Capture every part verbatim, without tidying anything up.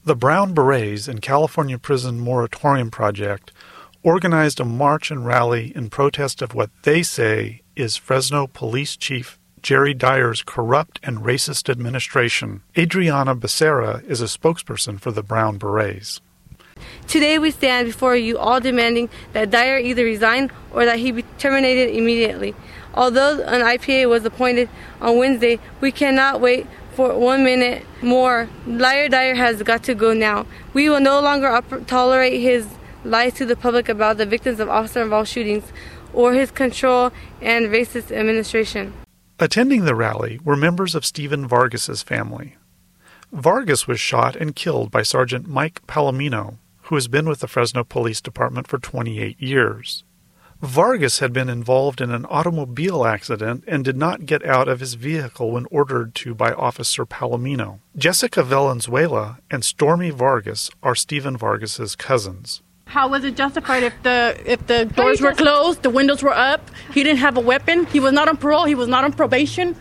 The Brown Berets and California Prison Moratorium Project organized a march and rally in protest of what they say is Fresno Police Chief Jerry Dyer's corrupt and racist administration. Adriana Becerra is a spokesperson for the Brown Berets. Today we stand before you all demanding that Dyer either resign or that he be terminated immediately. Although an I P A was appointed on Wednesday, we cannot wait for one minute more. Liar Dyer has got to go now. We will no longer op- tolerate his lies to the public about the victims of officer-involved shootings or his control and racist administration. Attending the rally were members of Stephen Vargas's family. Vargas was shot and killed by Sergeant Mike Palomino, who has been with the Fresno Police Department for twenty-eight years. Vargas had been involved in an automobile accident and did not get out of his vehicle when ordered to by Officer Palomino. Jessica Valenzuela and Stormy Vargas are Stephen Vargas's cousins. How was it justified if the if the doors were closed, the windows were up, he didn't have a weapon, he was not on parole, he was not on probation?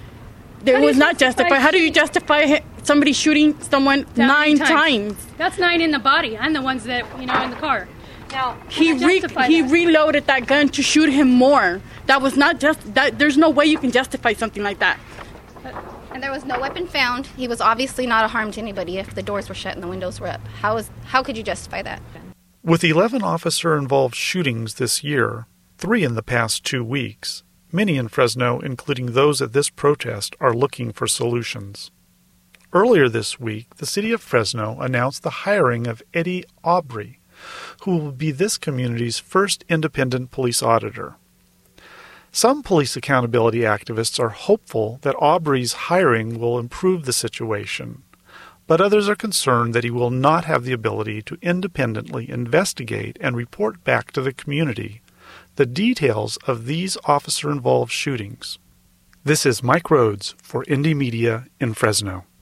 It was not justified. How do you justify somebody shooting someone nine times. times? That's nine in the body. I'm the ones that, you know, in the car. Now, he re- he that? reloaded that gun to shoot him more. That was not just that. There's no way you can justify something like that. And there was no weapon found. He was obviously not a harm to anybody if the doors were shut and the windows were up. How is how could you justify that? With eleven officer-involved shootings this year, three in the past two weeks, many in Fresno, including those at this protest, are looking for solutions. Earlier this week, the city of Fresno announced the hiring of Eddie Aubrey, who will be this community's first independent police auditor. Some police accountability activists are hopeful that Aubrey's hiring will improve the situation, but others are concerned that he will not have the ability to independently investigate and report back to the community the details of these officer-involved shootings. This is Mike Rhodes for Indie Media in Fresno.